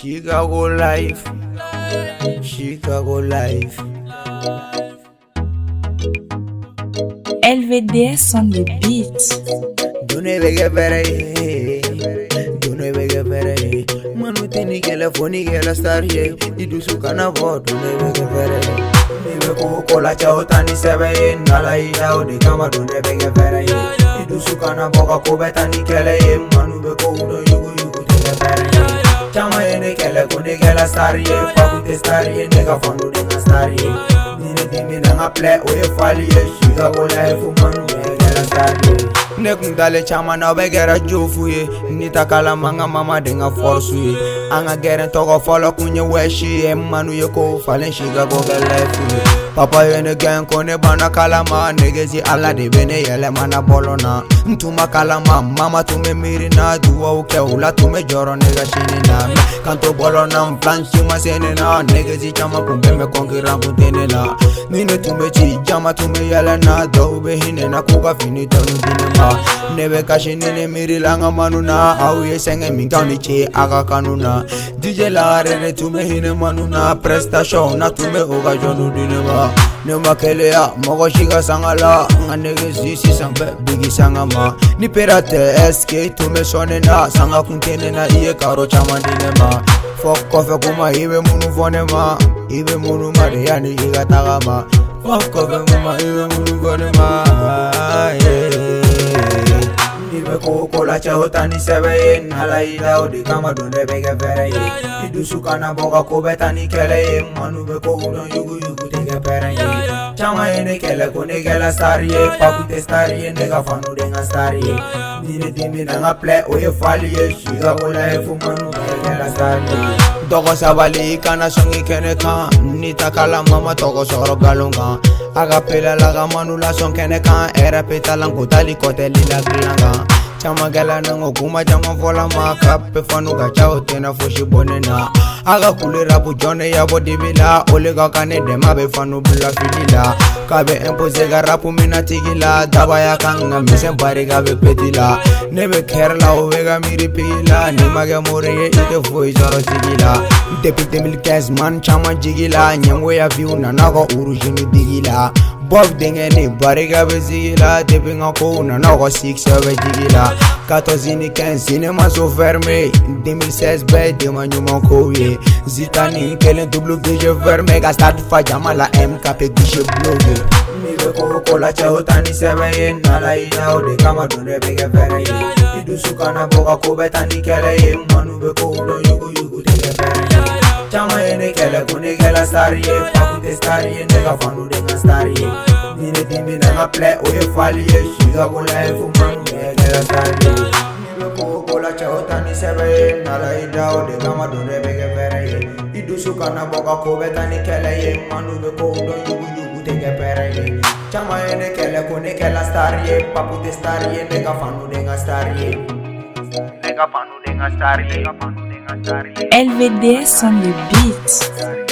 Chicago life, Chicago life. LVDS on the beat. Don't ever get better, don't ever get better. Manu tini kela phone kela star ye, idu sukana vote. Don't ever get better. Nebe ko kola chao tani sebe, nala ida odi kama don't ever get better. Idu sukana boka ko betani kela ye, manu be ko udo yugu tini better. Chama ene kela kone kela star ye, pakute star ye, nega fanu denga star ye. Nine dimi nanga play oye fali ye, Chicago life manu kela star ye. Nekun dale chama na be gera jofu ye, nita kala manga mama denga force ye. Anga geren togo follow kunye weshi ye, manu ye ko falen Chicago ke life ye. Papa yene gen kone bana kalama, negezi ala de bene yele mana bolona. Ntuma kalama, mama tume mirina, duwa uke ula tume joro nega shinina. Kanto bolona, planchi masene na, negezi chama kumbe me kongira kuntene na. Nine tume chi, jama tume yele na, dobe hine na kuka finita nudine ma. Nebe kashi nine miri langa manuna, au ye senge minkauni chi aga kanuna. DJ la rene tume hine manuna, presta show na tume oga jonu dine ma. Nema kele ya, mogo shiga sangala, nga negezi si sangbe bigi sangama. Ni perate SK tume sone na, sanga kuntene na iye karo chama dine ma. Fuck kofe kuma ibe munu fone ma, ibe munu mare yani iga tagama. Fuck kofe kuma ibe munu fone ma, Nibe ko kola chao tani sebe, nala ida odi kama donde bege fere ye. Idu sukana boka ko betani kele ye, manu be ko udon yugu tege pere ye. Chama ene kele kone kela star ye, pakute star ye, nega fanu denga star ye. Nine dimi nanga play oye fali ye, Chicago life manu kela star ye. Togo sabali kana songi kene kan, nita kala mama togo soro galunga. Aga pela laga manu la son kene kan, era petalang kutali kote lila glanga. Chama gala nango kuma chama fola ma, kape fanu ka chao tena fushi bonena. Aga kule rapu jone ya bodi bila, olega kane dema be fanu bila filila. Kabe impose ga rapu mina tigila, daba ya kanga misen pari kabe petila. Nebe kerla ovega miri pila, nimage more ye ite foi zoro tigila. Depuis 2015 man chama jigila, nyango ya view na nago urujini digila. Bob dengene bariga bezigila, depuis nga ko na nago 6 ave jigila. 14 ni 15 cinéma so fermé, 2016 be de manyuma ko ye. Zitani kelen double je fermé, ga start fa jama la MKP guiche blogué. Nibe ko kola chao tani sebe, nala ida ode kama donde bege fere ye. Idu sukana boka ko betani kele ye, manu be ko udo yugu tege fere ye. Chama ene kele kone kela star ye, pakute star ye, nega fanu denga star ye. Nine dimi nanga play oye fali ye, Chicago life manu kela star ye. Nibe ko kola chao tani sebe, nala ida ode kama donde bege fere ye. Idu sukana boka ko betani kele ye, manu be ko udo yugu tege fere ye. Chama ene kele kone kela star ye, pakute star ye, nega fanu denga star ye. Nega fanu denga star ye. LVDS on the beat.